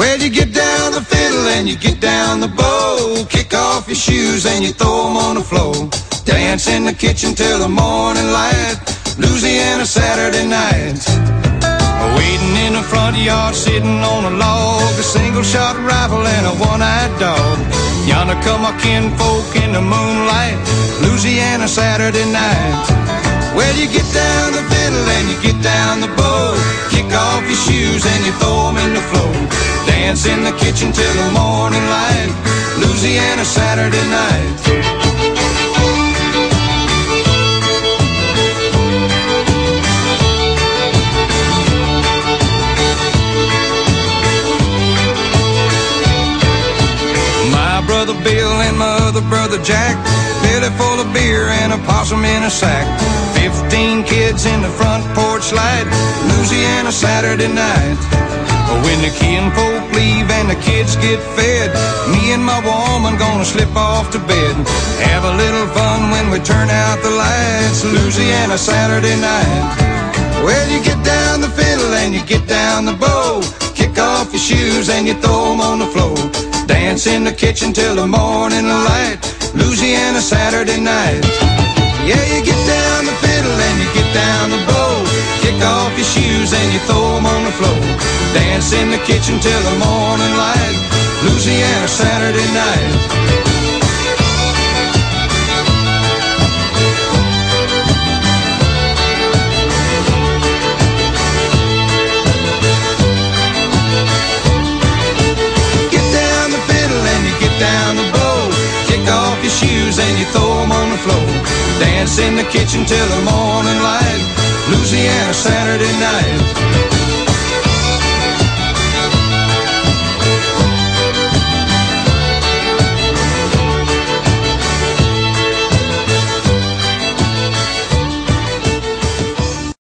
Well, you get down the fiddle and you get down the bow, kick off your shoes and you throw 'em on the floor. Dance in the kitchen till the morning light, Louisiana Saturday night. Waiting in the front yard, sitting on a log, a single-shot rifle and a one-eyed dog. Yonder come our kinfolk in the moonlight, Louisiana Saturday night. Well, you get down the fiddle and you get down the bow, kick off your shoes and you throw 'em in the floor. Dance in the kitchen till the morning light, Louisiana Saturday night. Brother Bill and my other brother Jack, belly full of beer and a possum in a sack. 15 kids in the front porch light, Louisiana Saturday night. When the kinfolk leave and the kids get fed, me and my woman gonna slip off to bed. Have a little fun when we turn out the lights, Louisiana Saturday night. Well, you get down the fiddle and you get down the bow, kick off your shoes and you throw 'em on the floor. Dance in the kitchen till the morning light, Louisiana Saturday night. Yeah, you get down the fiddle and you get down the bow, kick off your shoes and you throw 'em on the floor. Dance in the kitchen till the morning light, Louisiana Saturday night. Shoes and you throw 'em on the floor. Dance in the kitchen till the morning light, Louisiana Saturday night.